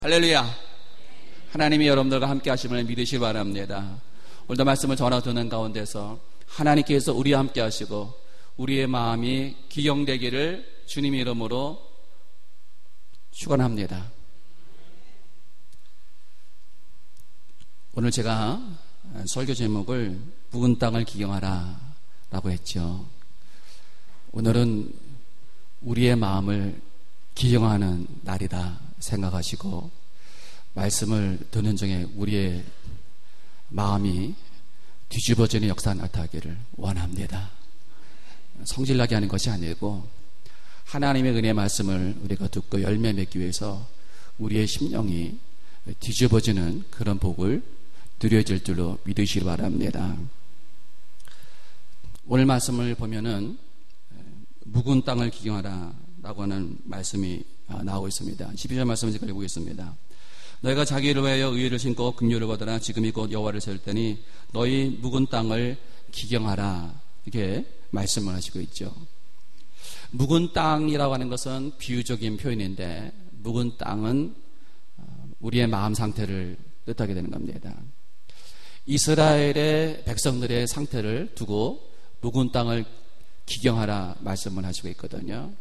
할렐루야. 하나님이 여러분들과 함께 하심을 믿으시기 바랍니다. 오늘도 말씀을 전하 듣는 가운데서 하나님께서 우리와 함께 하시고 우리의 마음이 기경되기를 주님 이름으로 축원합니다. 오늘 제가 설교 제목을 묵은 땅을 기경하라 라고 했죠. 오늘은 우리의 마음을 기경하는 날이다 생각하시고 말씀을 듣는 중에 우리의 마음이 뒤집어지는 역사가 나타나기를 원합니다. 성질나게 하는 것이 아니고 하나님의 은혜의 말씀을 우리가 듣고 열매 맺기 위해서 우리의 심령이 뒤집어지는 그런 복을 누려질 줄로 믿으시기 바랍니다. 오늘 말씀을 보면은 묵은 땅을 기경하라 라고 하는 말씀이 나오고 있습니다. 12절 말씀을 제가 읽어보겠습니다. 너희가 자기를 위하여 의를 신고 긍휼을 받으라. 지금이 곧 여호와를 세울 때니 너희 묵은 땅을 기경하라. 이렇게 말씀을 하시고 있죠. 묵은 땅이라고 하는 것은 비유적인 표현인데 묵은 땅은 우리의 마음 상태를 뜻하게 되는 겁니다. 이스라엘의 백성들의 상태를 두고 묵은 땅을 기경하라 말씀을 하시고 있거든요.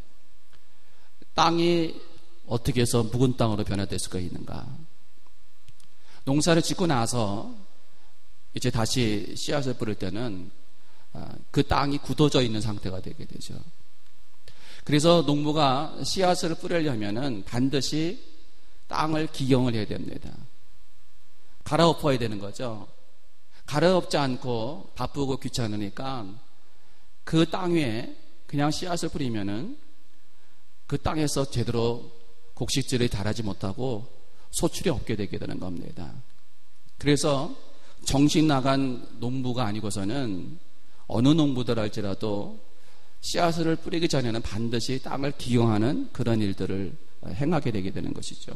땅이 어떻게 해서 묵은 땅으로 변화될 수가 있는가? 농사를 짓고 나서 이제 다시 씨앗을 뿌릴 때는 그 땅이 굳어져 있는 상태가 되게 되죠. 그래서 농부가 씨앗을 뿌리려면은 반드시 땅을 기경을 해야 됩니다. 갈아엎어야 되는 거죠. 갈아엎지 않고 바쁘고 귀찮으니까 그 땅 위에 그냥 씨앗을 뿌리면은 그 땅에서 제대로 곡식질이 자라지 못하고 소출이 없게 되게 되는 겁니다. 그래서 정신 나간 농부가 아니고서는 어느 농부들 할지라도 씨앗을 뿌리기 전에는 반드시 땅을 기경하는 그런 일들을 행하게 되게 되는 것이죠.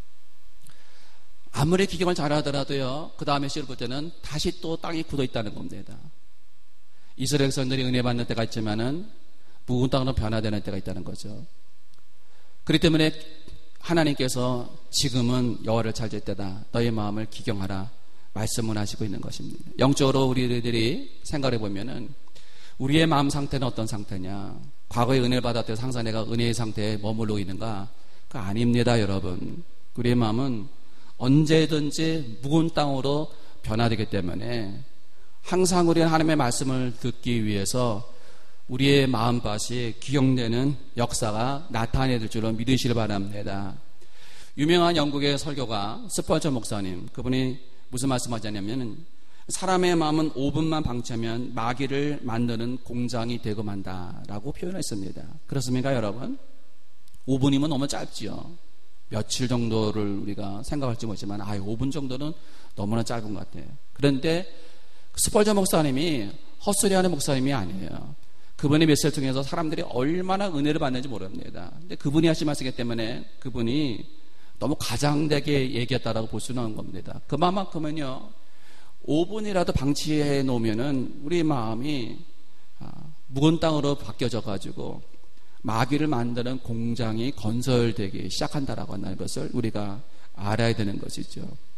아무리 기경을 잘하더라도요, 그 다음에 씨를 뿌릴 때는 다시 또 땅이 굳어 있다는 겁니다. 이스라엘 백성들이 은혜 받는 때가 있지만은 묵은 땅으로 변화되는 때가 있다는 거죠. 그렇기 때문에 하나님께서 지금은 여호와를 찾을 때다. 너의 마음을 기경하라 말씀을 하시고 있는 것입니다. 영적으로 우리들이 생각해 보면은 우리의 마음 상태는 어떤 상태냐? 과거에 은혜를 받았을 때 항상 내가 은혜의 상태에 머물러 있는가? 그거 아닙니다, 여러분. 우리의 마음은 언제든지 묵은 땅으로 변화되기 때문에 항상 우리는 하나님의 말씀을 듣기 위해서 우리의 마음밭이 기경되는 역사가 나타낼 줄로 믿으시길 바랍니다. 유명한 영국의 설교가 스펄전 목사님, 그분이 무슨 말씀하셨냐면 사람의 마음은 5분만 방치하면 마귀를 만드는 공장이 되고 만다라고 표현했습니다. 그렇습니까, 여러분? 5분이면 너무 짧지요. 며칠 정도를 우리가 생각할지 모르지만 5분 정도는 너무나 짧은 것 같아요. 그런데 스펄전 목사님이 헛소리하는 목사님이 아니에요. 그분의 메시지를 통해서 사람들이 얼마나 은혜를 받는지 모릅니다. 근데 그분이 하신 말씀이기 때문에 그분이 너무 가장되게 얘기했다라고 볼 수는 없는 겁니다. 그만큼은요, 5분이라도 방치해 놓으면은 우리 마음이 묵은 땅으로 바뀌어져 가지고 마귀를 만드는 공장이 건설되기 시작한다라고 하는 것을 우리가 알아야 되는 것이죠.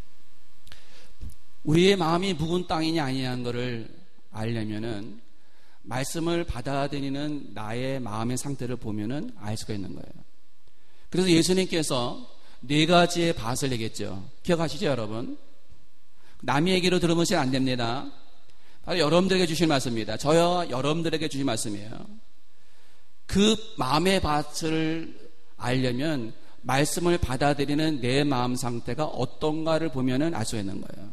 우리의 마음이 묵은 땅이냐 아니냐는 것을 알려면은 말씀을 받아들이는 나의 마음의 상태를 보면은 알 수가 있는 거예요. 그래서 예수님께서 4가지의 밭을 내겠죠. 기억하시죠, 여러분? 남의 얘기로 들으면 안 됩니다. 바로 여러분들에게 주신 말씀입니다. 저와 여러분들에게 주신 말씀이에요. 그 마음의 밭을 알려면 말씀을 받아들이는 내 마음 상태가 어떤가를 보면은 알 수 있는 거예요.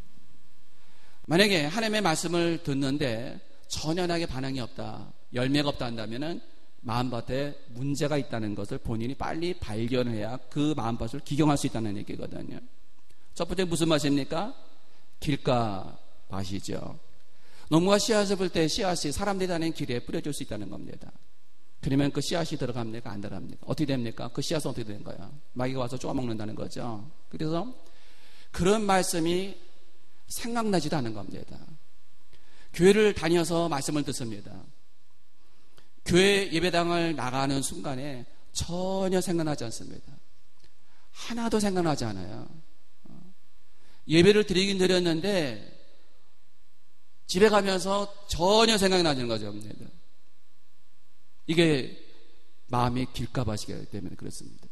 만약에 하나님의 말씀을 듣는데 전혀 나에게 반응이 없다, 열매가 없다 한다면은 마음밭에 문제가 있다는 것을 본인이 빨리 발견해야 그 마음밭을 기경할 수 있다는 얘기거든요. 첫 번째 무슨 밭입니까? 길가 밭이죠. 농부가 씨앗을 뿌릴 때 씨앗이 사람들이 다니는 길에 뿌려줄 수 있다는 겁니다. 그러면 그 씨앗이 들어갑니까? 안 들어갑니까? 어떻게 됩니까? 그 씨앗은 어떻게 되는 거야? 마귀가 와서 쪼아먹는다는 거죠. 그래서 그런 말씀이 생각나지도 않은 겁니다. 교회를 다녀서 말씀을 듣습니다. 교회 예배당을 나가는 순간에 전혀 생각나지 않습니다. 하나도 생각나지 않아요. 예배를 드리긴 드렸는데 집에 가면서 전혀 생각이 나는 거죠. 이게 마음이 길가바시기 때문에 그렇습니다.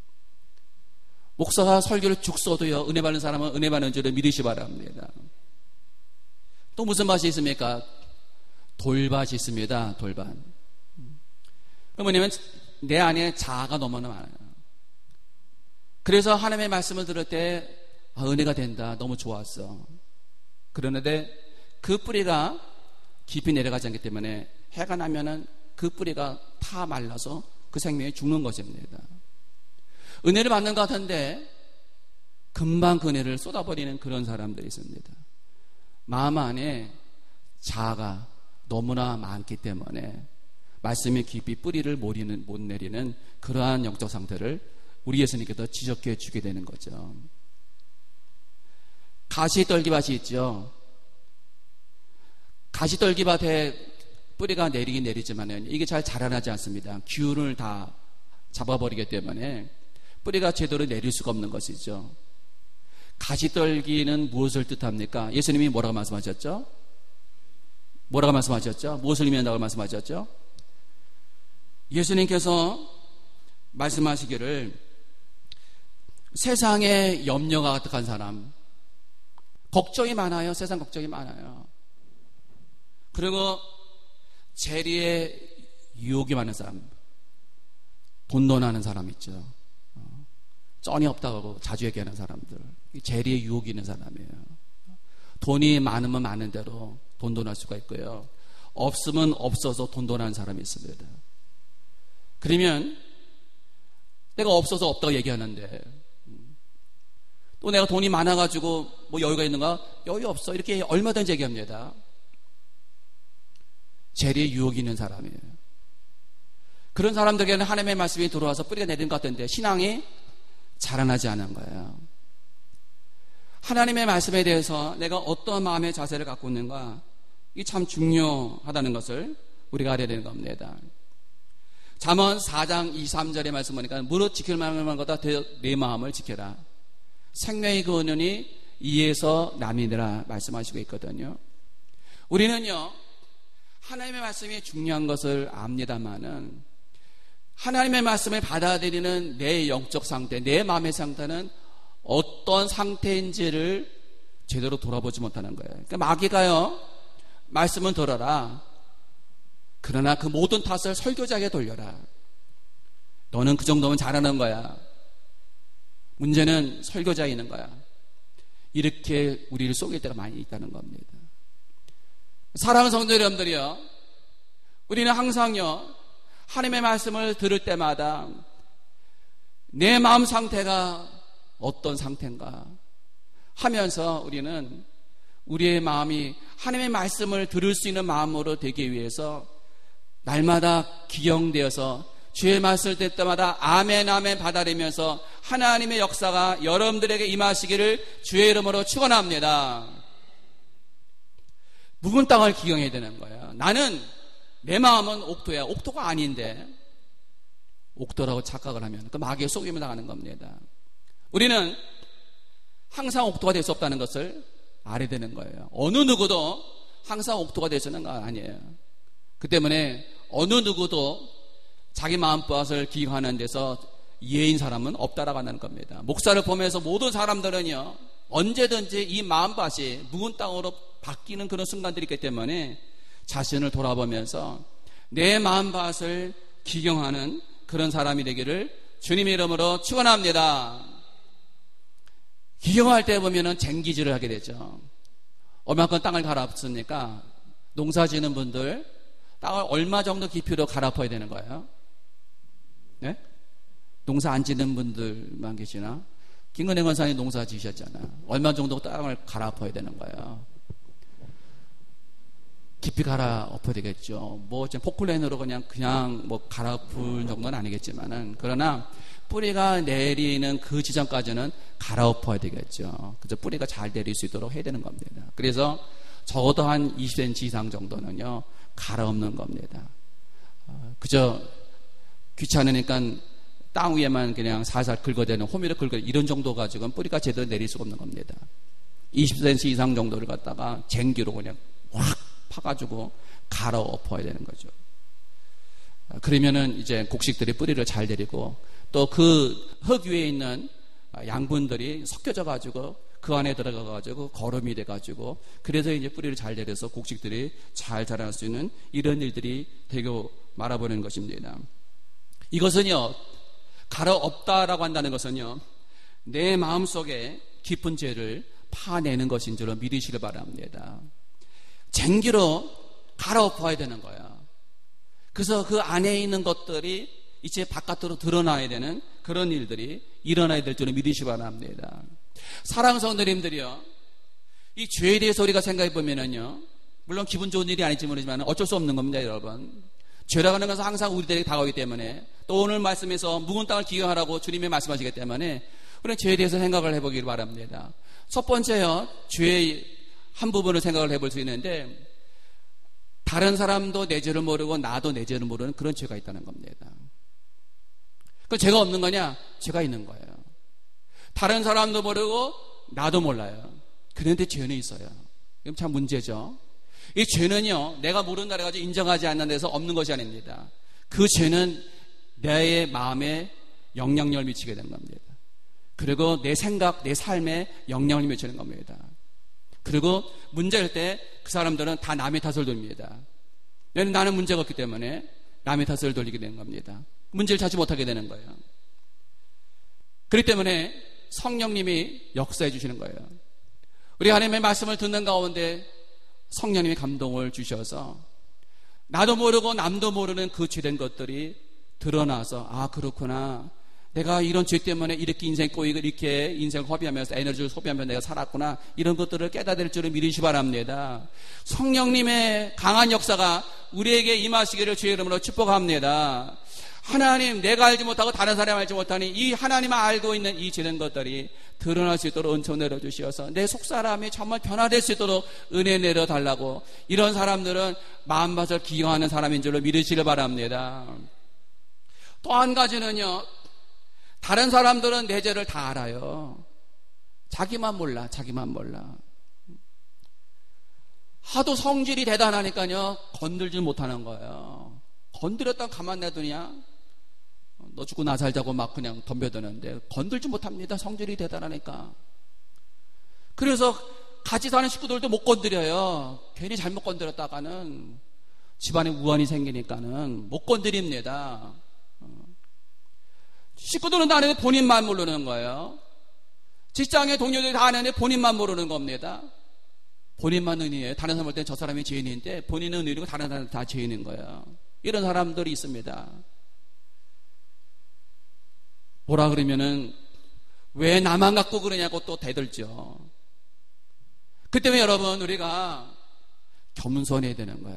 목사가 설교를 죽 써도요, 은혜 받는 사람은 은혜 받는 줄을 믿으시 바랍니다. 또 무슨 밭이 있습니까? 돌밭이 있습니다. 돌밭. 뭐냐면 내 안에 자아가 너무나 많아요. 그래서 하나님의 말씀을 들을 때 은혜가 된다. 너무 좋았어. 그러는데 그 뿌리가 깊이 내려가지 않기 때문에 해가 나면은 그 뿌리가 타 말라서 그 생명이 죽는 것입니다. 은혜를 받는 것 같은데 금방 그 은혜를 쏟아버리는 그런 사람들이 있습니다. 마음 안에 자아가 너무나 많기 때문에 말씀이 깊이 뿌리를 못 내리는 그러한 영적 상태를 우리 예수님께서 지적해 주게 되는 거죠. 가시떨기밭이 있죠. 가시떨기밭에 뿌리가 내리긴 내리지만 이게 잘 자라나지 않습니다. 기운을 다 잡아버리기 때문에 뿌리가 제대로 내릴 수가 없는 것이죠. 가시떨기는 무엇을 뜻합니까? 예수님이 뭐라고 말씀하셨죠? 뭐라고 말씀하셨죠? 무엇을 의미한다고 말씀하셨죠? 예수님께서 말씀하시기를 세상에 염려가 가득한 사람, 걱정이 많아요. 세상 걱정이 많아요. 그리고 재리에 유혹이 많은 사람, 돈돈하는 사람 있죠. 쩐이 없다고 하고 자주 얘기하는 사람들, 재리에 유혹이 있는 사람이에요. 돈이 많으면 많은 대로 돈돈할 수가 있고요, 없으면 없어서 돈돈하는 사람이 있습니다. 그러면 내가 없어서 없다고 얘기하는데 또 내가 돈이 많아가지고 뭐 여유가 있는가? 여유 없어. 이렇게 얼마든지 얘기합니다. 재리에 유혹이 있는 사람이에요. 그런 사람들에게는 하나님의 말씀이 들어와서 뿌리가 내린 것 같은데 신앙이 자라나지 않은 거예요. 하나님의 말씀에 대해서 내가 어떤 마음의 자세를 갖고 있는가, 이게 참 중요하다는 것을 우리가 알아야 되는 겁니다. 잠언 4장 2, 3절의 말씀 보니까 무릇 지킬 만한 거다 내 마음을 지켜라. 생명의 그 은연이 이에서 남이니라 말씀하시고 있거든요. 우리는요, 하나님의 말씀이 중요한 것을 압니다만은 하나님의 말씀을 받아들이는 내 영적 상태, 내 마음의 상태는 어떤 상태인지를 제대로 돌아보지 못하는 거예요. 그러니까 마귀가요, 말씀은 들어라. 그러나 그 모든 탓을 설교자에게 돌려라. 너는 그 정도면 잘하는 거야. 문제는 설교자에 있는 거야. 이렇게 우리를 속일 때가 많이 있다는 겁니다. 사랑하는 성도 여러분들이요, 우리는 항상요, 하나님의 말씀을 들을 때마다 내 마음 상태가 어떤 상태인가 하면서 우리는 우리의 마음이 하나님의 말씀을 들을 수 있는 마음으로 되기 위해서 날마다 기경되어서 주의 말씀을 듣을 때마다 아멘 아멘 받아들이면서 하나님의 역사가 여러분들에게 임하시기를 주의 이름으로 축원합니다. 묵은 땅을 기경해야 되는 거예요. 나는 내 마음은 옥토야. 옥토가 아닌데 옥토라고 착각을 하면 그 마귀의 속임을 당하는 겁니다. 우리는 항상 옥토가 될 수 없다는 것을 알아야 되는 거예요. 어느 누구도 항상 옥토가 될 수 있는 거 아니에요. 그 때문에 어느 누구도 자기 마음밭을 기경하는 데서 예인 사람은 없다라고 하는 겁니다. 목사를 보면서 모든 사람들은요, 언제든지 이 마음밭이 묵은 땅으로 바뀌는 그런 순간들이 있기 때문에 자신을 돌아보면서 내 마음밭을 기경하는 그런 사람이 되기를 주님의 이름으로 축원합니다. 기경할 때 보면은 쟁기질을 하게 되죠. 얼마큼 땅을 갈아엎습니까? 농사 지는 분들 땅을 얼마 정도 깊이로 갈아엎어야 되는 거예요? 네? 농사 안 짓는 분들만 계시나? 김근혜 권사님 농사 지으셨잖아. 얼마 정도 땅을 갈아엎어야 되는 거예요? 깊이 갈아엎어야 되겠죠. 뭐 포클레인으로 그냥 뭐 갈아엎을 정도는 아니겠지만은, 그러나 뿌리가 내리는 그 지점까지는 갈아엎어야 되겠죠. 그래서 뿌리가 잘 내릴 수 있도록 해야 되는 겁니다. 그래서 적어도 한 20cm 이상 정도는요, 갈아엎는 겁니다. 그저 귀찮으니까 땅 위에만 그냥 살살 긁어대는 호미를 긁어대는 이런 정도 가지고는 뿌리가 제대로 내릴 수가 없는 겁니다. 20cm 이상 정도를 갖다가 쟁기로 그냥 확 파가지고 갈아 엎어야 되는 거죠. 그러면은 이제 곡식들이 뿌리를 잘 내리고 또 그 흙 위에 있는 양분들이 섞여져 가지고 그 안에 들어가 가지고 거름이 돼 가지고 그래서 이제 뿌리를 잘 내려서 곡식들이 잘 자랄 수 있는 이런 일들이 되고 말아보는 것입니다. 이것은요, 갈아 엎다라고 한다는 것은요, 내 마음속에 깊은 죄를 파내는 것인 줄로 믿으시길 바랍니다. 쟁기로 갈아 엎어야 되는 거야. 그래서 그 안에 있는 것들이 이제 바깥으로 드러나야 되는 그런 일들이 일어나야 될 줄로 믿으시기 바랍니다. 사랑하는 성도님들이요, 이 죄에 대해서 우리가 생각해 보면은요, 물론 기분 좋은 일이 아닐지 모르지만 어쩔 수 없는 겁니다, 여러분. 죄라고 하는 것은 항상 우리들에게 다가오기 때문에 또 오늘 말씀에서 묵은 땅을 기경하라고 주님이 말씀하시기 때문에 우리는 죄에 대해서 생각을 해보기를 바랍니다. 첫 번째요, 죄의 한 부분을 생각을 해볼 수 있는데 다른 사람도 내 죄를 모르고 나도 내 죄를 모르는 그런 죄가 있다는 겁니다. 그럼 죄가 없는 거냐? 죄가 있는 거예요. 다른 사람도 모르고 나도 몰라요. 그런데 죄는 있어요. 그럼 참 문제죠. 이 죄는요, 내가 모른다 해가지고 인정하지 않는 데서 없는 것이 아닙니다. 그 죄는 내 마음에 영향력을 미치게 되는 겁니다. 그리고 내 생각, 내 삶에 영향을 미치는 겁니다. 그리고 문제일 때 그 사람들은 다 남의 탓을 돌립니다. 왜냐하면 나는 문제가 없기 때문에 남의 탓을 돌리게 되는 겁니다. 문제를 찾지 못하게 되는 거예요. 그렇기 때문에 성령님이 역사해 주시는 거예요. 우리 하나님의 말씀을 듣는 가운데 성령님이 감동을 주셔서 나도 모르고 남도 모르는 그 죄된 것들이 드러나서 아 그렇구나, 내가 이런 죄 때문에 이렇게 인생 꼬이고 이렇게 인생을 허비하면서 에너지를 소비하면서 내가 살았구나, 이런 것들을 깨닫을 줄을 믿으시기 바랍니다. 성령님의 강한 역사가 우리에게 임하시기를 주의 이름으로 축복합니다. 하나님, 내가 알지 못하고 다른 사람이 알지 못하니 이 하나님만 알고 있는 이 죄된 것들이 드러날 수 있도록 은총 내려주시어서 내 속사람이 정말 변화될 수 있도록 은혜 내려달라고, 이런 사람들은 마음밭을 기경하는 사람인 줄로 믿으시길 바랍니다. 또 한 가지는요, 다른 사람들은 내 죄를 다 알아요. 자기만 몰라. 하도 성질이 대단하니까요, 건들지 못하는 거예요. 건드렸다가 가만 놔두냐? 너 죽고 나 살자고 막 그냥 덤벼드는데 건들지 못합니다. 성질이 대단하니까. 그래서 같이 사는 식구들도 못 건드려요. 괜히 잘못 건드렸다가는 집안에 우환이 생기니까는 못 건드립니다. 식구들은 다 아는데 본인만 모르는 거예요. 직장의 동료들이 다 아는데 본인만 모르는 겁니다. 본인만 은혜예요. 다른 사람 볼 때는 저 사람이 죄인인데 본인은 은혜이고 다른 사람은 다 죄인인 거예요. 이런 사람들이 있습니다. 뭐라 그러면은 왜 나만 갖고 그러냐고 또 대들죠. 그 때문에 여러분, 우리가 겸손해야 되는 거예요.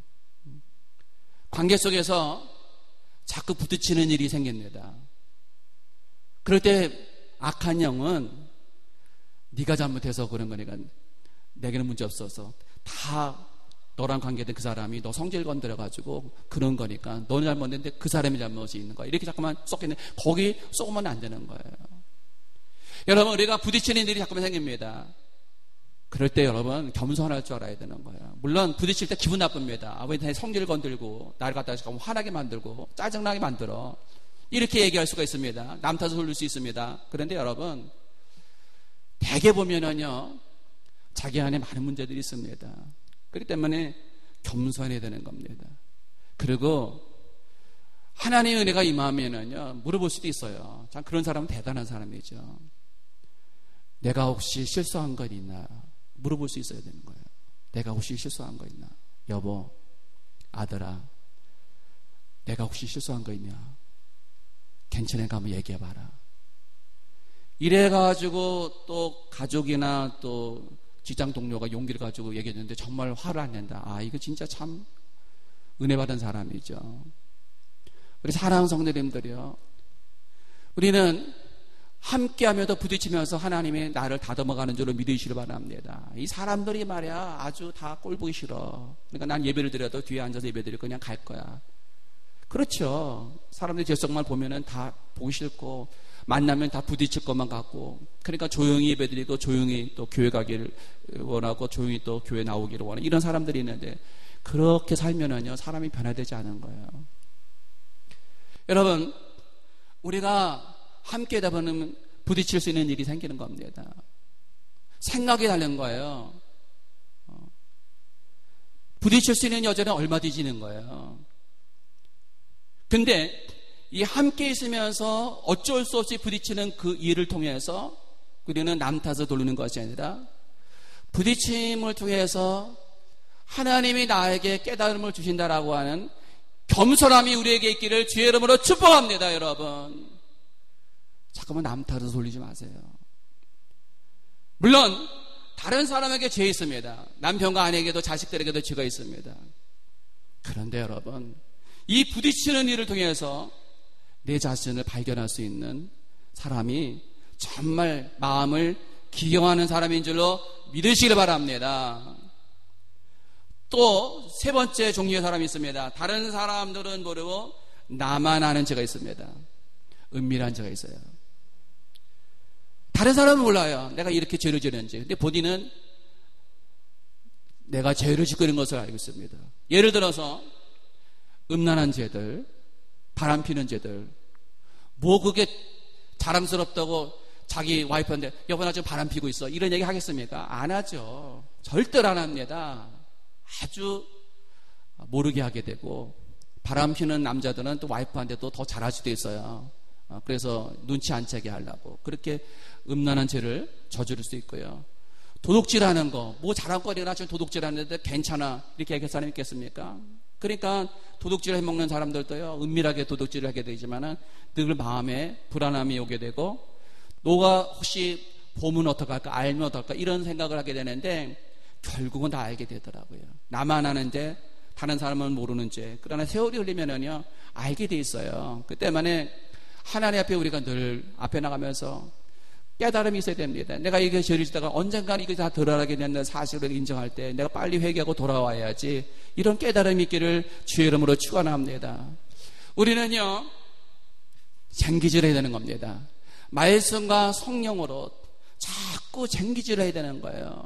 관계 속에서 자꾸 부딪히는 일이 생깁니다. 그럴 때 악한 영은 네가 잘못해서 그런 거니까 내게는 문제 없어서, 다 너랑 관계된 그 사람이 너 성질 건드려가지고 그런 거니까 너는 잘못했는데 그 사람이 잘못이 있는 거야, 이렇게 자꾸만 쏟겠는데 거기 쏘면 안 되는 거예요. 여러분, 우리가 부딪히는 일이 자꾸만 생깁니다. 그럴 때 여러분, 겸손할 줄 알아야 되는 거예요. 물론 부딪힐 때 기분 나쁩니다. 왜 내 성질 건들고 나를 갖다가 화나게 만들고 짜증나게 만들어, 이렇게 얘기할 수가 있습니다. 남 탓을 돌릴 수 있습니다. 그런데 여러분, 대개 보면은요, 자기 안에 많은 문제들이 있습니다. 그렇기 때문에 겸손해야 되는 겁니다. 그리고 하나님의 은혜가 임하면은요, 물어볼 수도 있어요. 참 그런 사람은 대단한 사람이죠. 내가 혹시 실수한 거 있나? 물어볼 수 있어야 되는 거예요. 내가 혹시 실수한 거 있나? 여보, 아들아, 내가 혹시 실수한 거 있냐? 괜찮으니까 한번 얘기해봐라. 이래가지고 또 가족이나 또 직장 동료가 용기를 가지고 얘기했는데 정말 화를 안 낸다. 아, 이거 진짜 참 은혜 받은 사람이죠. 우리 사랑하는 성도님들이요, 우리는 함께하면서 부딪히면서 하나님이 나를 다듬어가는 줄로 믿으시길 바랍니다. 이 사람들이 말이야 아주 다 꼴보기 싫어. 그러니까 난 예배를 드려도 뒤에 앉아서 예배 드리고 그냥 갈 거야. 그렇죠. 사람들이 제 성말 보면은 다 보기 싫고 만나면 다 부딪힐 것만 같고, 그러니까 조용히 예배드리고 조용히 또 교회 가기를 원하고 조용히 또 교회 나오기를 원하는 이런 사람들이 있는데, 그렇게 살면은요 사람이 변화되지 않은 거예요. 여러분, 우리가 함께 하다 보면 부딪힐 수 있는 일이 생기는 겁니다. 생각이 다른 거예요. 부딪힐 수 있는 여자는 얼마 뒤지는 거예요. 근데 이 함께 있으면서 어쩔 수 없이 부딪히는 그 일을 통해서 우리는 남 탓을 돌리는 것이 아니라 부딪힘을 통해서 하나님이 나에게 깨달음을 주신다라고 하는 겸손함이 우리에게 있기를 주의 이름으로 축복합니다. 여러분, 잠깐만 남 탓을 돌리지 마세요. 물론 다른 사람에게 죄 있습니다. 남편과 아내에게도 자식들에게도 죄가 있습니다. 그런데 여러분, 이 부딪히는 일을 통해서 내 자신을 발견할 수 있는 사람이 정말 마음을 기경하는 사람인 줄로 믿으시길 바랍니다. 또 세 번째 종류의 사람이 있습니다. 다른 사람들은 모르고 나만 아는 죄가 있습니다. 은밀한 죄가 있어요. 다른 사람은 몰라요. 내가 이렇게 죄를 지었는지. 근데 본인은 내가 죄를 짓고 있는 것을 알고 있습니다. 예를 들어서 음란한 죄들, 바람 피는 죄들, 뭐 그게 자랑스럽다고 자기 와이프한테 여보 나 지금 바람 피고 있어 이런 얘기 하겠습니까? 안 하죠. 절대로 안 합니다. 아주 모르게 하게 되고, 바람 피는 남자들은 또 와이프한테 또 더 잘할 수도 있어요. 그래서 눈치 안 채게 하려고 그렇게 음란한 죄를 저지를 수도 있고요. 도둑질하는 거, 뭐 자랑거리나 지금 도둑질하는데 괜찮아 이렇게 얘기할 사람이 있겠습니까? 그러니까 도둑질 해먹는 사람들도요 은밀하게 도둑질을 하게 되지만은 늘 마음에 불안함이 오게 되고, 너가 혹시 보면 어떡할까, 알면 어떡할까 이런 생각을 하게 되는데 결국은 다 알게 되더라고요. 나만 아는데 다른 사람은 모르는 죄. 그러나 세월이 흘리면은요 알게 돼 있어요. 그 때문에 하나님 앞에 우리가 늘 앞에 나가면서 깨달음이 있어야 됩니다. 내가 이게 죄를 짓다가 언젠가는 이게 다 드러나게 된다는 사실을 인정할 때 내가 빨리 회개하고 돌아와야지, 이런 깨달음이 있기를 주의 이름으로 축원합니다. 우리는요 쟁기질 해야 되는 겁니다. 말씀과 성령으로 자꾸 쟁기질 해야 되는 거예요.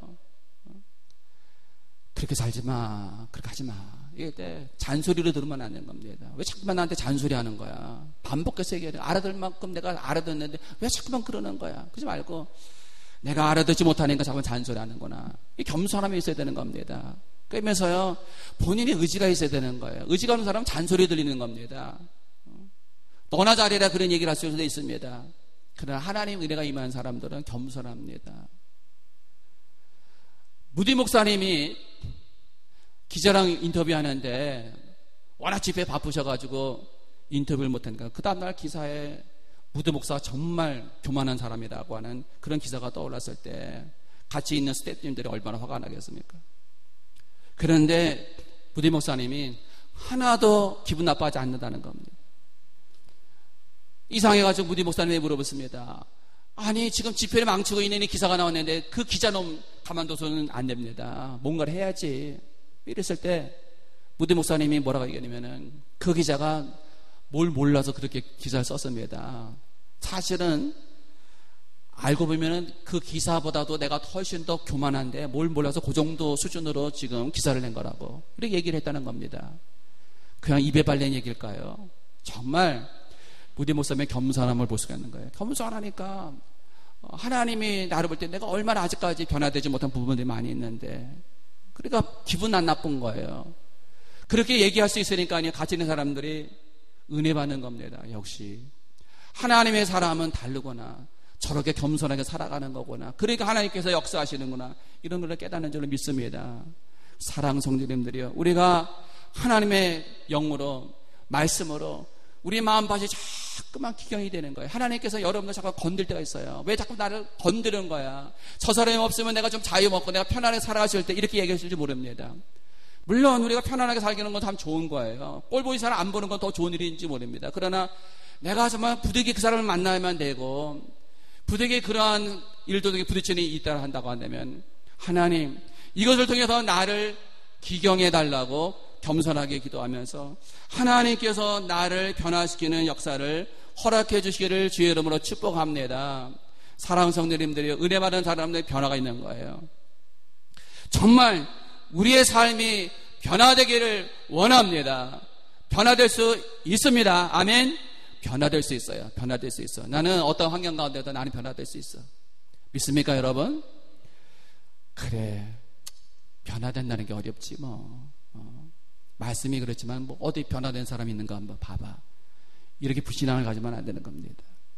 그렇게 살지 마, 그렇게 하지 마. 이게 잔소리로 들으면 안 되는 겁니다. 왜 자꾸만 나한테 잔소리 하는 거야? 반복해서 얘기해야 돼. 알아들 만큼 내가 알아듣는데 왜 자꾸만 그러는 거야? 그러지 말고 내가 알아듣지 못하니까 자꾸만 잔소리 하는구나. 이 겸손함이 있어야 되는 겁니다. 그러면서요 본인이 의지가 있어야 되는 거예요. 의지가 없는 사람은 잔소리 들리는 겁니다. 너나 잘해라 그런 얘기를 할 수도 있습니다. 그러나 하나님 은혜가 임한 사람들은 겸손합니다. 무디 목사님이 기자랑 인터뷰하는데 워낙 집에 바쁘셔가지고 인터뷰를 못하니까 그 다음날 기사에 무디 목사가 정말 교만한 사람이라고 하는 그런 기사가 떠올랐을 때 같이 있는 스태프님들이 얼마나 화가 나겠습니까? 그런데 무디 목사님이 하나도 기분 나빠하지 않는다는 겁니다. 이상해가지고 무디 목사님이 물어봤습니다. 아니 지금 집회를 망치고 있는 이 기사가 나왔는데 그 기자놈 가만둬서는 안 됩니다. 뭔가를 해야지. 이랬을 때 무디 목사님이 뭐라고 얘기하냐면은 그 기자가 뭘 몰라서 그렇게 기사를 썼습니다. 사실은 알고 보면은 그 기사보다도 내가 훨씬 더 교만한데 뭘 몰라서 그 정도 수준으로 지금 기사를 낸 거라고 이렇게 얘기를 했다는 겁니다. 그냥 입에 발린 얘기일까요? 정말 무디 목사님의 겸손함을 볼 수가 있는 거예요. 겸손하니까 하나님이 나를 볼 때 내가 얼마나 아직까지 변화되지 못한 부분들이 많이 있는데, 그러니까 기분 안 나쁜 거예요. 그렇게 얘기할 수 있으니까 같이 있는 사람들이 은혜 받는 겁니다. 역시 하나님의 사람은 다르구나, 저렇게 겸손하게 살아가는 거구나, 그러니까 하나님께서 역사하시는구나, 이런 걸 깨닫는 줄로 믿습니다. 사랑 성도님들이요, 우리가 하나님의 영으로 말씀으로 우리 마음밭이 자꾸만 기경이 되는 거예요. 하나님께서 여러분들 자꾸 건들 때가 있어요. 왜 자꾸 나를 건드는 거야? 저 사람이 없으면 내가 좀 자유 먹고 내가 편안하게 살아가실 때 이렇게 얘기하실지 모릅니다. 물론 우리가 편안하게 살기는 건 참 좋은 거예요. 꼴 보기 사람 안 보는 건 더 좋은 일인지 모릅니다. 그러나 내가 정말 부득이 그 사람을 만나야만 되고 부득이 그러한 일도덕에 부딪히는 일이 있다 한다고 한다면 하나님 이것을 통해서 나를 기경해 달라고 겸손하게 기도하면서 하나님께서 나를 변화시키는 역사를 허락해 주시기를 주의 이름으로 축복합니다. 사랑하는 성도님들이 은혜 받은 사람들의 변화가 있는 거예요. 정말 우리의 삶이 변화되기를 원합니다. 변화될 수 있습니다. 아멘. 변화될 수 있어요. 변화될 수 있어. 나는 어떤 환경 가운데도 나는 변화될 수 있어. 믿습니까, 여러분? 그래, 변화된다는 게 어렵지 뭐. 말씀이 그렇지만 뭐 어디 변화된 사람이 있는가 한번 봐봐. 이렇게 불신앙을 가지면 안 되는 겁니다.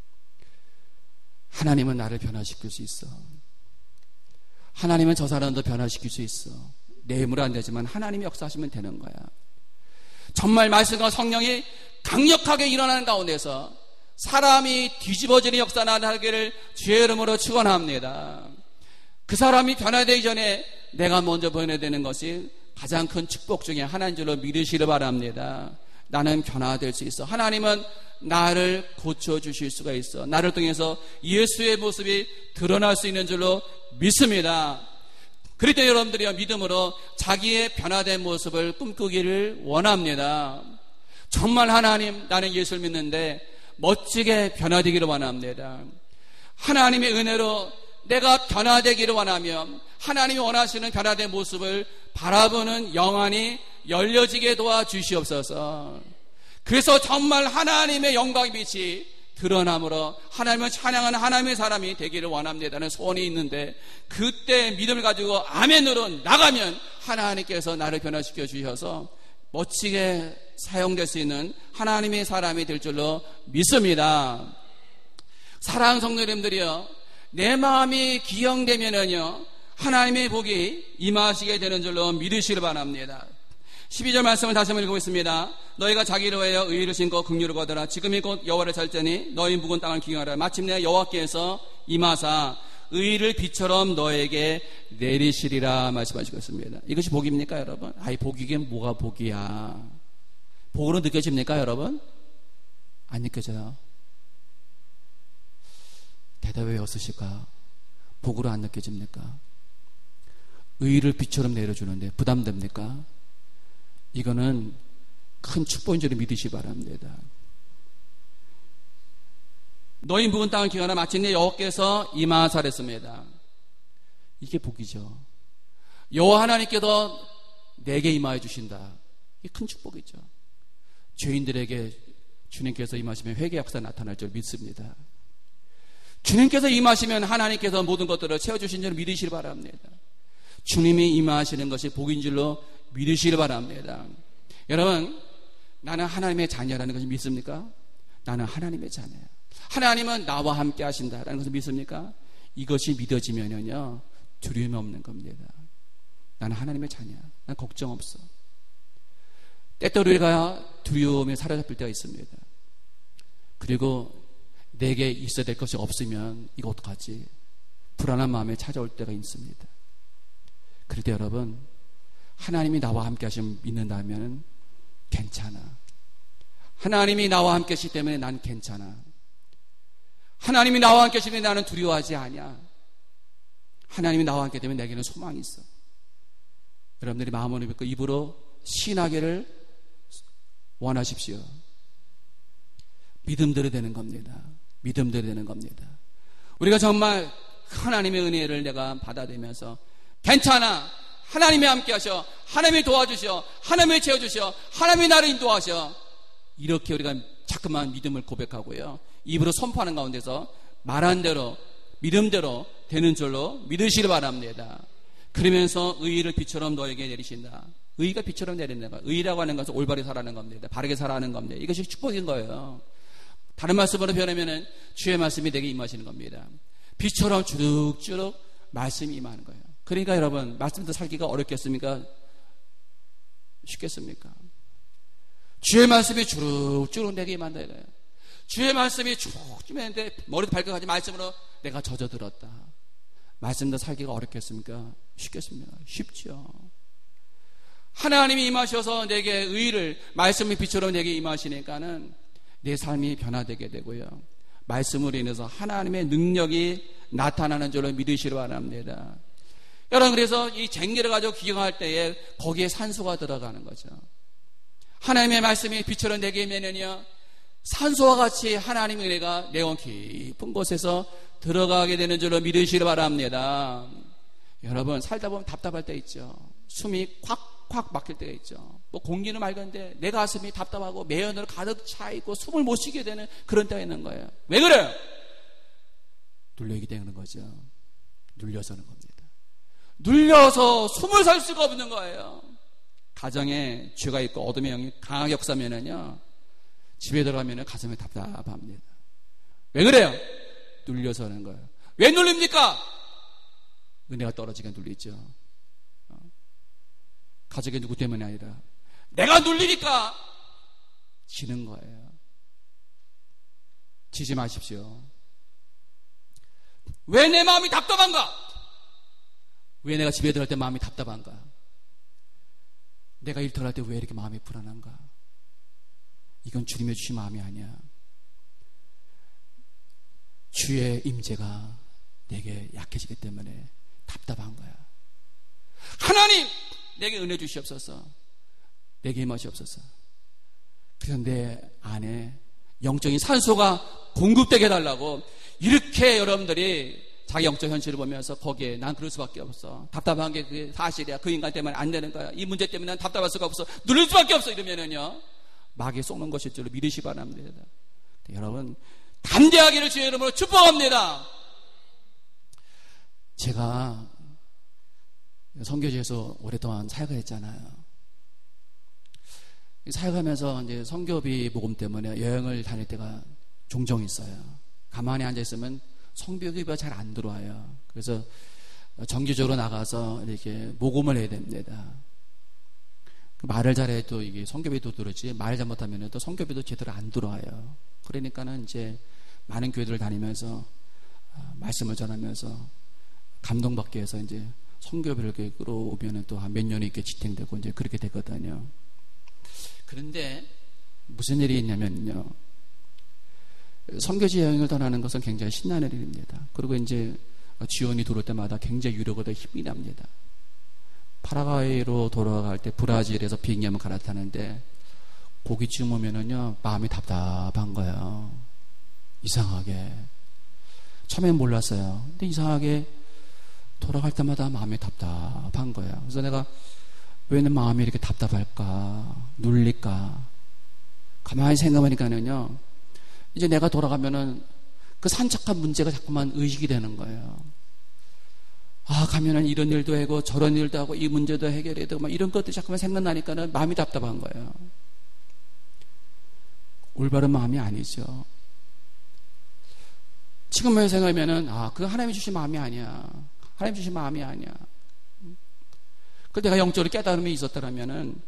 하나님은 나를 변화시킬 수 있어. 하나님은 저 사람도 변화시킬 수 있어. 내 힘으로 안 되지만 하나님이 역사하시면 되는 거야. 정말 말씀과 성령이 강력하게 일어나는 가운데서 사람이 뒤집어지는 역사가 나기를 주의 이름으로 축원합니다. 그 사람이 변화되기 전에 내가 먼저 변화되는 것이 가장 큰 축복 중에 하나인 줄로 믿으시길 바랍니다. 나는 변화될 수 있어. 하나님은 나를 고쳐주실 수가 있어. 나를 통해서 예수의 모습이 드러날 수 있는 줄로 믿습니다. 그럴 때 여러분들이 믿음으로 자기의 변화된 모습을 꿈꾸기를 원합니다. 정말 하나님, 나는 예수를 믿는데 멋지게 변화되기를 원합니다. 하나님의 은혜로 내가 변화되기를 원하면 하나님이 원하시는 변화된 모습을 바라보는 영안이 열려지게 도와주시옵소서. 그래서 정말 하나님의 영광의 빛이 드러남으로 하나님을 찬양하는 하나님의 사람이 되기를 원합니다는 소원이 있는데, 그때 믿음을 가지고 아멘으로 나가면 하나님께서 나를 변화시켜 주셔서 멋지게 사용될 수 있는 하나님의 사람이 될 줄로 믿습니다. 사랑하는 성도님들이여, 내 마음이 기영되면은요 하나님의 복이 임하시게 되는 줄로 믿으시길 바랍니다. 12절 말씀을 다시 한번 읽어보겠습니다. 너희가 자기를 위하여 의의를 신고 긍휼을 거두라. 지금이 곧 여호와를 찾자니 너희 묵은 땅을 기경하라. 마침내 여호와께서 임하사 의의를 비처럼 너에게 내리시리라 말씀하시겠습니다. 이것이 복입니까, 여러분? 아이, 복이긴 뭐가 복이야. 복으로 느껴집니까, 여러분? 안 느껴져요. 대답이 왜 없으실까? 복으로 안 느껴집니까? 의의를 비처럼 내려주는데 부담됩니까? 이거는 큰 축복인 줄 믿으시기 바랍니다. 너희 묵은 땅을 기경하라. 마침내 여호와께서 임하사랬습니다. 이게 복이죠. 여호와 하나님께서 내게 임하여 주신다. 이게 큰 축복이죠. 죄인들에게 주님께서 임하시면 회개 역사 나타날 줄 믿습니다. 주님께서 임하시면 하나님께서 모든 것들을 채워주신 줄 믿으시기 바랍니다. 주님이 임하시는 것이 복인 줄로 믿으시기 바랍니다. 여러분, 나는 하나님의 자녀라는 것을 믿습니까? 나는 하나님의 자녀야. 하나님은 나와 함께 하신다라는 것을 믿습니까? 이것이 믿어지면요 두려움이 없는 겁니다. 나는 하나님의 자녀야. 난 걱정 없어. 때때로 우리가 두려움에 사로잡힐 때가 있습니다. 그리고 내게 있어야 될 것이 없으면 이거 어떡하지? 불안한 마음에 찾아올 때가 있습니다. 그럴 때 여러분, 하나님이 나와 함께 하시면 믿는다면 괜찮아. 하나님이 나와 함께 하시기 때문에 난 괜찮아. 하나님이 나와 함께 하시기 때문에 나는 두려워하지 않아. 하나님이 나와 함께 되면 내게는 소망이 있어. 여러분들이 마음으로 믿고 입으로 시인하기를 원하십시오. 믿음대로 되는 겁니다. 믿음대로 되는 겁니다. 우리가 정말 하나님의 은혜를 내가 받아들이면서 괜찮아, 하나님이 함께 하셔, 하나님이 도와주셔, 하나님이 채워주셔, 하나님이 나를 인도하셔, 이렇게 우리가 자꾸만 믿음을 고백하고요 입으로 선포하는 가운데서 말한 대로 믿음대로 되는 줄로 믿으시길 바랍니다. 그러면서 의의를 비처럼 너에게 내리신다. 의의가 비처럼 내린다. 의의라고 하는 것은 올바르게 살아가는 겁니다. 바르게 살아가는 겁니다. 이것이 축복인 거예요. 다른 말씀으로 표현하면 주의 말씀이 내게 임하시는 겁니다. 비처럼 주룩주룩 말씀이 임하는 거예요. 그러니까 여러분, 말씀도 살기가 어렵겠습니까? 쉽겠습니까? 주의 말씀이 주룩주룩 내게 임한다 이거예요. 주의 말씀이 쭉 임했는데 머리도 발끝까지 말씀으로 내가 젖어들었다. 말씀도 살기가 어렵겠습니까? 쉽겠습니까? 쉽죠. 하나님이 임하셔서 내게 의의를, 말씀의 빛처럼 내게 임하시니까는 내 삶이 변화되게 되고요, 말씀으로 인해서 하나님의 능력이 나타나는 줄로 믿으시기 바랍니다. 여러분, 그래서 이 쟁기를 가지고 기경할 때에 거기에 산소가 들어가는 거죠. 하나님의 말씀이 빛처럼 내게 임하면요 산소와 같이 하나님의 은혜가 내원 깊은 곳에서 들어가게 되는 줄로 믿으시기 바랍니다. 여러분 살다 보면 답답할 때 있죠. 숨이 콱콱 막힐 때가 있죠. 뭐 공기는 맑은데 내 가슴이 답답하고 매연으로 가득 차 있고 숨을 못 쉬게 되는 그런 때가 있는 거예요. 왜 그래요? 눌려있기 때문에 그런 거죠. 눌려서는 겁니다. 눌려서 숨을 살 수가 없는 거예요. 가정에 죄가 있고 어둠의 영이 강하게 역사하면은요 집에 들어가면은 가슴이 답답합니다. 왜 그래요? 눌려서 하는 거예요. 왜 눌립니까? 은혜가 떨어지게 눌리죠. 가족의 누구 때문이 아니라 내가 눌리니까 지는 거예요. 지지 마십시오. 왜 내 마음이 답답한가? 왜 내가 집에 들어갈 때 마음이 답답한가? 내가 일터할 때 왜 이렇게 마음이 불안한가? 이건 주님의 주신 마음이 아니야. 주의 임재가 내게 약해지기 때문에 답답한 거야. 하나님 내게 은혜 주시옵소서. 내게 임하시옵소서. 그래서 내 안에 영적인 산소가 공급되게 해달라고 이렇게 여러분들이 자기 영적 현실을 보면서 거기에 난 그럴 수밖에 없어. 답답한 게 그게 사실이야. 그 인간 때문에 안 되는 거야. 이 문제 때문에 난 답답할 수가 없어. 누릴 수밖에 없어. 이러면은요 마귀에 속는 것일 줄로 믿으시 바랍니다. 여러분 담대하기를 주의 이름으로 축복합니다. 제가 선교지에서 오랫동안 사역을 했잖아요. 사역하면서 이제 선교비 모금 때문에 여행을 다닐 때가 종종 있어요. 가만히 앉아 있으면 성교비가 잘 안 들어와요. 그래서 정기적으로 나가서 이렇게 모금을 해야 됩니다. 말을 잘해도 이게 성교비도 들었지 말을 잘못하면 또 성교비도 제대로 안 들어와요. 그러니까는 이제 많은 교회들을 다니면서 말씀을 전하면서 감동받기 위해서 이제 성교비를 이렇게 끌어오면 또 한 몇 년이 이렇게 지탱되고 이제 그렇게 됐거든요. 그런데 무슨 일이 있냐면요. 선교지 여행을 떠나는 것은 굉장히 신나는 일입니다. 그리고 이제 지원이 들어올 때마다 굉장히 유료가 힘이 납니다. 파라과이로 돌아갈 때 브라질에서 비행기 한번 갈아타는데 고기쯤 오면은요 마음이 답답한 거예요. 이상하게. 처음엔 몰랐어요. 근데 이상하게 돌아갈 때마다 마음이 답답한 거예요. 그래서 내가 왜 내 마음이 이렇게 답답할까? 눌릴까? 가만히 생각하니까는요 이제 내가 돌아가면은 그 산책한 문제가 자꾸만 의식이 되는 거예요. 아, 가면은 이런 일도 하고 저런 일도 하고 이 문제도 해결해야 되고 막 이런 것들이 자꾸만 생각나니까는 마음이 답답한 거예요. 올바른 마음이 아니죠. 지금만 생각하면은 아, 그거 하나님이 주신 마음이 아니야. 하나님 주신 마음이 아니야. 그 내가 영적으로 깨달음이 있었더라면은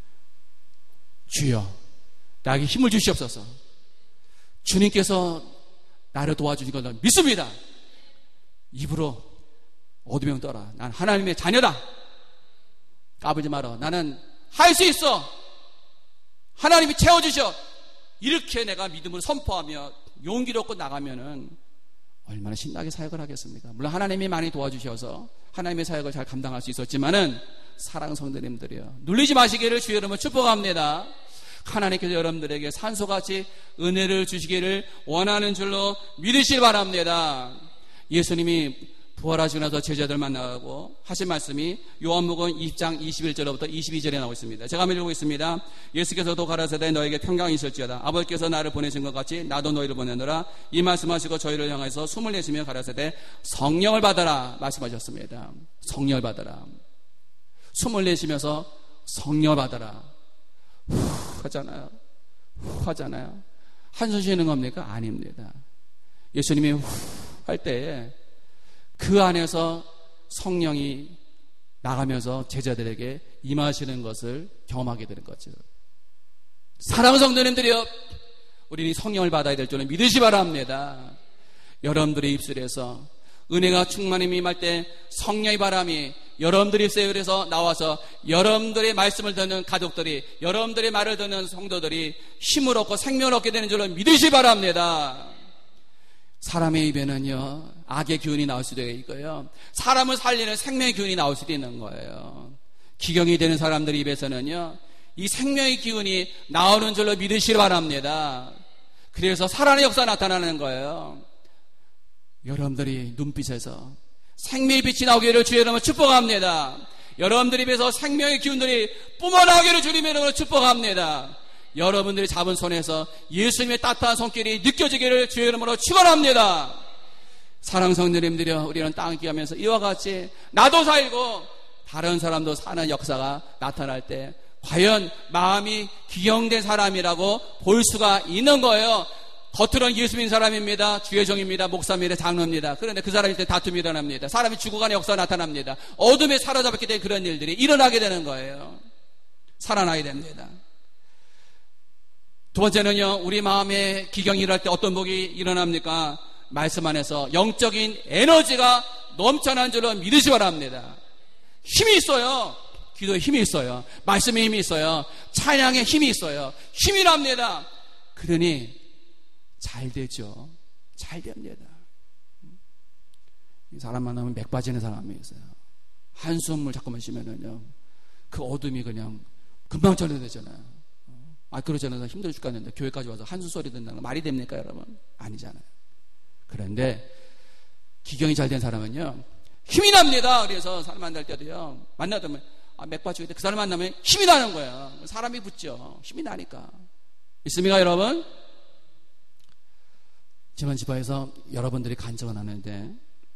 주여 나에게 힘을 주시옵소서. 주님께서 나를 도와주신 것을 믿습니다. 입으로 어둠에 떠라. 난 하나님의 자녀다. 까불지 마라. 나는 할 수 있어. 하나님이 채워주셔. 이렇게 내가 믿음을 선포하며 용기를 얻고 나가면은 얼마나 신나게 사역을 하겠습니까? 물론 하나님이 많이 도와주셔서 하나님의 사역을 잘 감당할 수 있었지만은 사랑 성도님들이요 눌리지 마시기를 주의 이름으로 축복합니다. 하나님께서 여러분들에게 산소같이 은혜를 주시기를 원하는 줄로 믿으시기 바랍니다. 예수님이 부활하시고 나서 제자들 만나고 하신 말씀이 요한복음 20장 21절부터 22절에 나오고 있습니다. 제가 한번 읽어보겠습니다. 예수께서도 가라사대 너에게 평강이 있을지어다. 아버지께서 나를 보내신 것 같이 나도 너희를 보내노라. 이 말씀하시고 저희를 향해서 숨을 내쉬며 가라사대 성령을 받아라 말씀하셨습니다. 성령을 받아라. 숨을 내쉬면서 성령을 받아라. 후 하잖아요. 후 하잖아요. 한숨 쉬는 겁니까? 아닙니다. 예수님이 후 할 때에 그 안에서 성령이 나가면서 제자들에게 임하시는 것을 경험하게 되는 거죠. 사랑하는 성도님들이여, 우리는 성령을 받아야 될 줄을 믿으시 바랍니다. 여러분들의 입술에서 은혜가 충만히 임할 때 성령의 바람이 여러분들의 입술에서 나와서 여러분들의 말씀을 듣는 가족들이, 여러분들의 말을 듣는 성도들이 힘을 얻고 생명을 얻게 되는 줄을 믿으시 바랍니다. 사람의 입에는요 악의 기운이 나올 수도 있고요, 사람을 살리는 생명의 기운이 나올 수도 있는 거예요. 기경이 되는 사람들 입에서는요 이 생명의 기운이 나오는 줄로 믿으시기 바랍니다. 그래서 살아나는 역사가 나타나는 거예요. 여러분들이 눈빛에서 생명의 빛이 나오기를 주의 이름으로 축복합니다. 여러분들 입에서 생명의 기운들이 뿜어나오기를 주님의 이름으로 축복합니다. 여러분들이 잡은 손에서 예수님의 따뜻한 손길이 느껴지기를 주의 이름으로 축원합니다. 사랑하는 성도님들이여, 우리는 땅을 기하면서 이와 같이 나도 살고 다른 사람도 사는 역사가 나타날 때 과연 마음이 기경된 사람이라고 볼 수가 있는 거예요. 겉으로는 예수 믿는 사람입니다. 주의 종입니다. 목사입니다. 장로입니다. 그런데 그 사람일 때 다툼이 일어납니다. 사람이 죽어가는 역사가 나타납니다. 어둠에 사로잡혔기 때문에 그런 일들이 일어나게 되는 거예요. 살아나게 됩니다. 두 번째는요, 우리 마음에 기경이 일어날 때 어떤 복이 일어납니까? 말씀 안에서 영적인 에너지가 넘쳐난 줄로 믿으시 바랍니다. 힘이 있어요. 기도에 힘이 있어요. 말씀에 힘이 있어요. 찬양에 힘이 있어요. 힘이 납니다. 그러니 잘 되죠. 잘 됩니다. 이 사람 만나면 맥 빠지는 사람이 있어요. 한숨을 자꾸만 쉬면은요, 그 어둠이 그냥 금방 전해되잖아요. 그러잖아요. 힘들어 죽겠는데 교회까지 와서 한숨 소리 듣는다는 거 말이 됩니까, 여러분? 아니잖아요. 그런데 기경이 잘 된 사람은요, 힘이 납니다. 그래서 사람 만날 때도요, 만나면 맥 빠지고 그 사람 만나면 힘이 나는 거예요. 사람이 붙죠. 힘이 나니까. 있습니까, 여러분? 지난 집화에서 여러분들이 간증을 하는데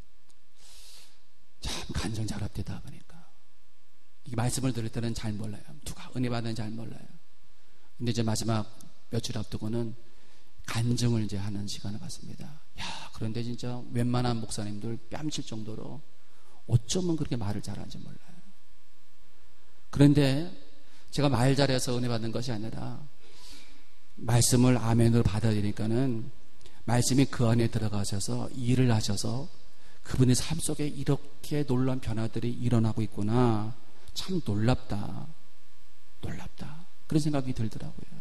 참 간증 잘합니다 보니까 이 말씀을 들을 때는 잘 몰라요. 누가 은혜 받는 잘 몰라요. 근데 이제 마지막 며칠 앞두고는 간증을 이제 하는 시간을 갖습니다. 그런데 진짜 웬만한 목사님들 뺨칠 정도로 어쩌면 그렇게 말을 잘하는지 몰라요. 그런데 제가 말 잘해서 은혜 받는 것이 아니라 말씀을 아멘으로 받아들이니까는 말씀이 그 안에 들어가셔서 일을 하셔서 그분의 삶 속에 이렇게 놀라운 변화들이 일어나고 있구나. 참 놀랍다. 그런 생각이 들더라고요.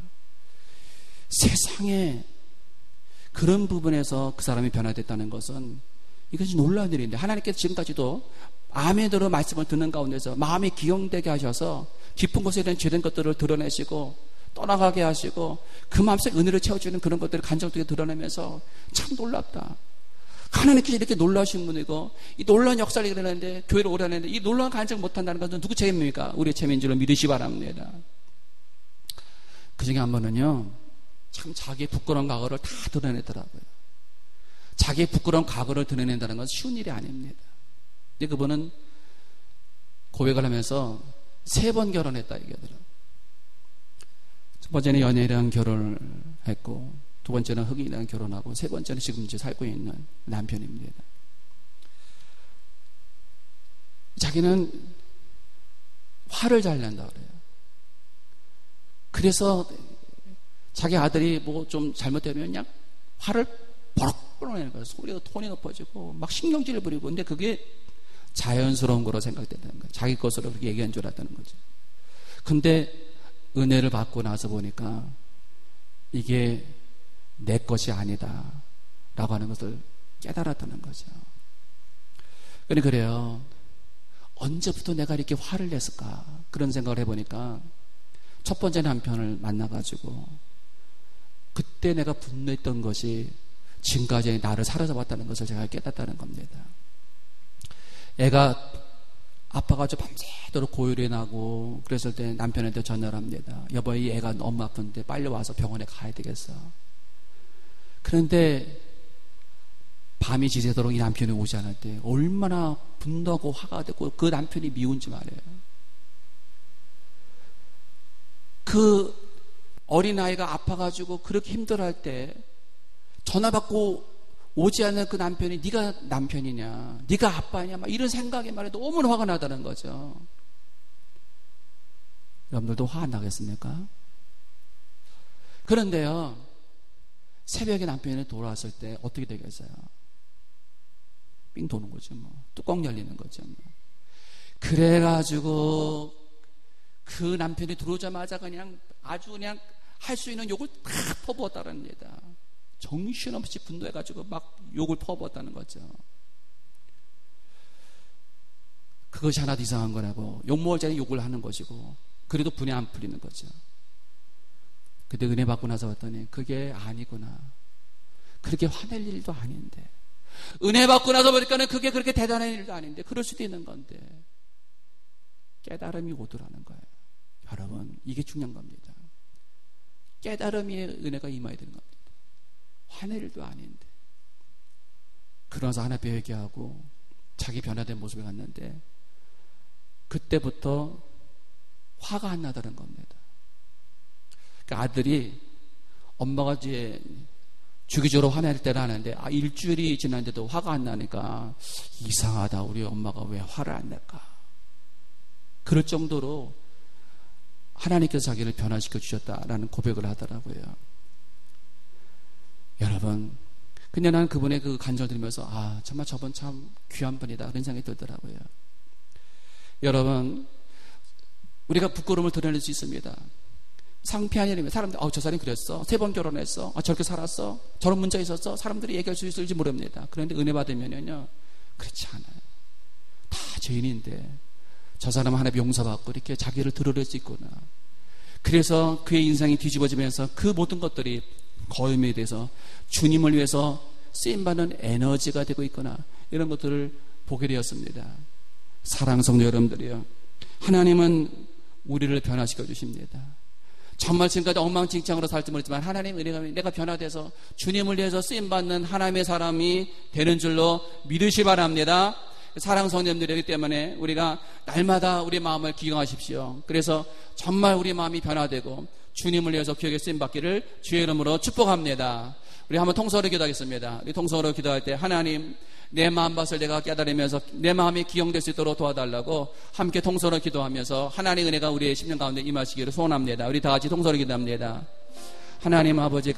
세상에 그런 부분에서 그 사람이 변화됐다는 것은 이것이 놀라운 일인데, 하나님께서 지금까지도 아멘으로 말씀을 듣는 가운데서 마음이 기용되게 하셔서 깊은 곳에 대한 죄된 것들을 드러내시고 떠나가게 하시고 그 마음속에 은혜를 채워주는 그런 것들을 간접적으로 드러내면서 참 놀랍다. 하나님께서 이렇게 놀라우신 분이고 이 놀라운 역사를 일어나는데, 교회를 오래 하는데 이 놀라운 간증을 못한다는 것은 누구 책임입니까? 우리의 책임인 줄로 믿으시 바랍니다. 그 중에 한 번은요, 참 자기의 부끄러운 과거를 다 드러내더라고요. 자기의 부끄러운 과거를 드러낸다는 건 쉬운 일이 아닙니다. 근데 그분은 고백을 하면서 3번 결혼했다 얘기하더라고요. 첫 번째는 연애랑 결혼을 했고, 두 번째는 흑인이랑 결혼하고, 세 번째는 지금 이제 살고 있는 남편입니다. 자기는 화를 잘 낸다 그래요. 그래서 자기 아들이 뭐 좀 잘못되면 그냥 화를 버럭 불어내는 거예요. 소리가 톤이 높아지고 막 신경질을 부리고. 근데 그게 자연스러운 거로 생각된다는 거예요. 자기 것으로 그렇게 얘기한 줄 알았다는 거죠. 근데 은혜를 받고 나서 보니까 이게 내 것이 아니다 라고 하는 것을 깨달았다는 거죠. 그래요. 언제부터 내가 이렇게 화를 냈을까, 그런 생각을 해보니까 첫 번째 남편을 만나가지고 그때 내가 분노했던 것이 지금까지 나를 사로잡았다는 것을 제가 깨닫다는 겁니다. 애가 아파가지고 밤새도록 고열이 나고 그랬을 때 남편한테 전화를 합니다. 여보, 이 애가 너무 아픈데 빨리 와서 병원에 가야 되겠어. 그런데 밤이 지새도록 이 남편이 오지 않을 때 얼마나 분노하고 화가 되고 그 남편이 미운지 말이에요. 그 어린아이가 아파가지고 그렇게 힘들어할 때 전화 받고 오지 않는 그 남편이 네가 남편이냐, 네가 아빠냐, 막 이런 생각에 말해 너무 화가 나다는 거죠. 여러분들도 화 안 나겠습니까? 그런데요, 새벽에 남편이 돌아왔을 때 어떻게 되겠어요? 삥 도는 거죠, 뭐. 뚜껑 열리는 거죠, 뭐. 그래가지고 그 남편이 들어오자마자 그냥 아주 그냥 할 수 있는 욕을 다 퍼부었다랍니다. 정신없이 분노해가지고 막 욕을 퍼부었다는 거죠. 그것이 하나도 이상한 거라고. 욕먹을 자는 욕을 하는 것이고 그래도 분이 안 풀리는 거죠. 근데 은혜 받고 나서 봤더니 그게 아니구나. 그렇게 화낼 일도 아닌데. 은혜 받고 나서 보니까는 그게 그렇게 대단한 일도 아닌데. 그럴 수도 있는 건데. 깨달음이 오더라는 거예요. 여러분, 이게 중요한 겁니다. 깨달음의 은혜가 임해야 되는 겁니다. 화낼 일도 아닌데. 그러면서 하나 배우게 하고 자기 변화된 모습에 갔는데 그때부터 화가 안 나다는 겁니다. 그러니까 아들이 엄마가 이제 주기적으로 화낼 때를 하는데 일주일이 지났는데도 화가 안 나니까 이상하다. 우리 엄마가 왜 화를 안 낼까? 그럴 정도로 하나님께서 자기를 변화시켜 주셨다라는 고백을 하더라고요. 여러분, 근데 나는 그분의 그 간절을 들으면서 정말 저분 참 귀한 분이다 그런 생각이 들더라고요. 여러분, 우리가 부끄러움을 드러낼 수 있습니다. 상피한 일이면 사람들 저 사람이 그랬어, 3번 결혼했어, 저렇게 살았어, 저런 문제가 있었어, 사람들이 얘기할 수 있을지 모릅니다. 그런데 은혜 받으면요 그렇지 않아요. 다 죄인인데 저 사람 하나님 용서받고 이렇게 자기를 드러낼 수 있구나. 그래서 그의 인생이 뒤집어지면서 그 모든 것들이 거음에 대해서 주님을 위해서 쓰임받는 에너지가 되고 있구나, 이런 것들을 보게 되었습니다. 사랑하는 성도 여러분들이요, 하나님은 우리를 변화시켜 주십니다. 정말 지금까지 엉망진창으로 살지 모르지만 하나님 은혜가 내가 변화돼서 주님을 위해서 쓰임받는 하나님의 사람이 되는 줄로 믿으시 바랍니다. 사랑하는 성도님들이기 때문에 우리가 날마다 우리 마음을 기경하십시오. 그래서 정말 우리 마음이 변화되고 주님을 위해서 기억에 쓰임받기를 주의 이름으로 축복합니다. 우리 한번 통성으로 기도하겠습니다. 우리 통성으로 기도할 때 하나님, 내 마음밭을 내가 깨달으면서 내 마음이 기용될 수 있도록 도와달라고 함께 통성으로 기도하면서 하나님의 은혜가 우리의 심령 가운데 임하시기를 소원합니다. 우리 다 같이 통성으로 기도합니다. 하나님 아버지